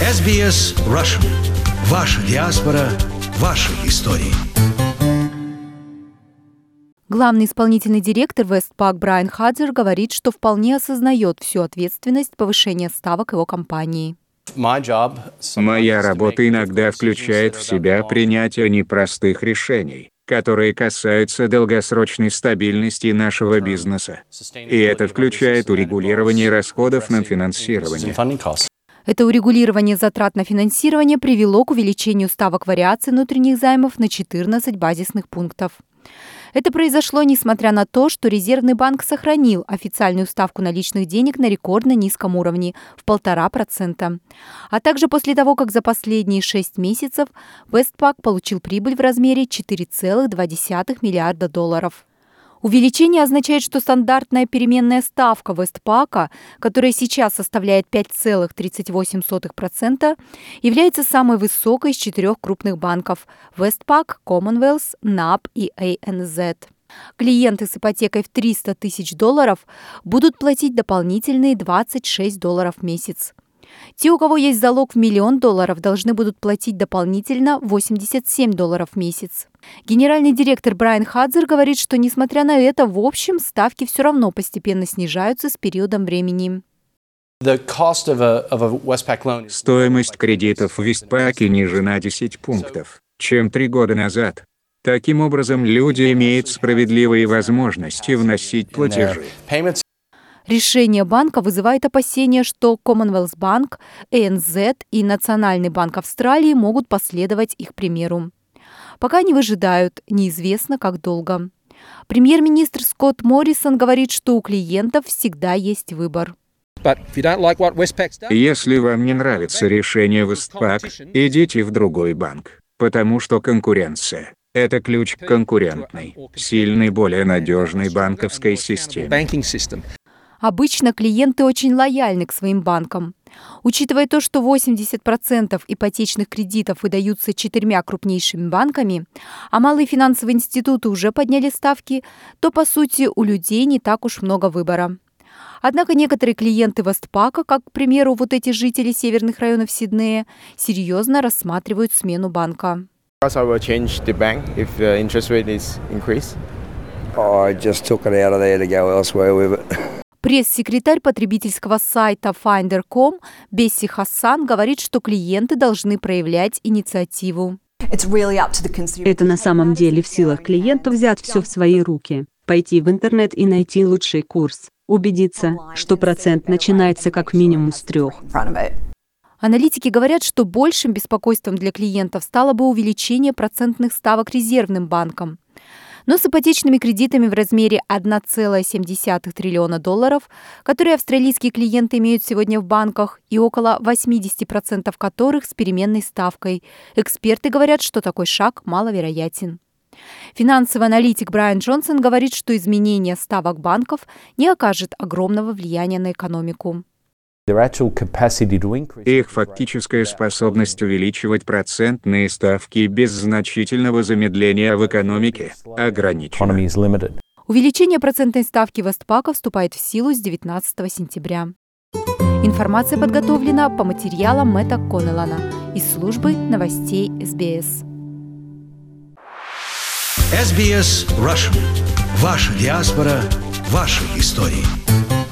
SBS Russian. Ваша диаспора, ваши истории. Главный исполнительный директор Westpac Брайан Хадзер говорит, что вполне осознает всю ответственность повышения ставок его компании. Моя работа иногда включает в себя принятие непростых решений, которые касаются долгосрочной стабильности нашего бизнеса. И это включает урегулирование расходов на финансирование. Это урегулирование затрат на финансирование привело к увеличению ставок вариаций внутренних займов на 14 базисных пунктов. Это произошло несмотря на то, что Резервный банк сохранил официальную ставку наличных денег на рекордно низком уровне в 1,5%, а также после того, как за последние 6 месяцев Westpac получил прибыль в размере $4,2 миллиарда. Увеличение означает, что стандартная переменная ставка Westpac, которая сейчас составляет 5,38%, является самой высокой из 4 крупных банков – Westpac, Commonwealth, NAB и ANZ. Клиенты с ипотекой в $300 тысяч будут платить дополнительные $26 в месяц. Те, у кого есть залог в $1 миллион, должны будут платить дополнительно $87 в месяц. Генеральный директор Брайан Хадзер говорит, что, несмотря на это, в общем, ставки все равно постепенно снижаются с периодом времени. Стоимость кредитов в Westpac ниже на 10 пунктов, чем 3 года назад. Таким образом, люди имеют справедливые возможности вносить платежи. Решение банка вызывает опасения, что Commonwealth Bank, ANZ и Национальный банк Австралии могут последовать их примеру. Пока они выжидают, неизвестно, как долго. Премьер-министр Скотт Моррисон говорит, что у клиентов всегда есть выбор. Если вам не нравится решение Westpac, идите в другой банк, потому что конкуренция – это ключ к конкурентной, сильной, более надежной банковской системе. Обычно клиенты очень лояльны к своим банкам. Учитывая то, что 80% ипотечных кредитов выдаются 4 крупнейшими банками, а малые финансовые институты уже подняли ставки, то, по сути, у людей не так уж много выбора. Однако некоторые клиенты Westpac, как, к примеру, вот эти жители северных районов Сиднея, серьезно рассматривают смену банка. Пресс-секретарь потребительского сайта Finder.com Бесси Хассан говорит, что клиенты должны проявлять инициативу. Это на самом деле в силах клиента взять все в свои руки, пойти в интернет и найти лучший курс, убедиться, что процент начинается как минимум с 3. Аналитики говорят, что большим беспокойством для клиентов стало бы увеличение процентных ставок Резервным банком. Но с ипотечными кредитами в размере $1,7 триллиона, которые австралийские клиенты имеют сегодня в банках, и около 80% которых с переменной ставкой, эксперты говорят, что такой шаг маловероятен. Финансовый аналитик Брайан Джонсон говорит, что изменение ставок банков не окажет огромного влияния на экономику. Их фактическая способность увеличивать процентные ставки без значительного замедления в экономике ограничена. Увеличение процентной ставки Westpac вступает в силу с 19 сентября. Информация подготовлена по материалам Мэтта Коннеллана из службы новостей SBS. SBS Russian. Ваша диаспора, ваши истории.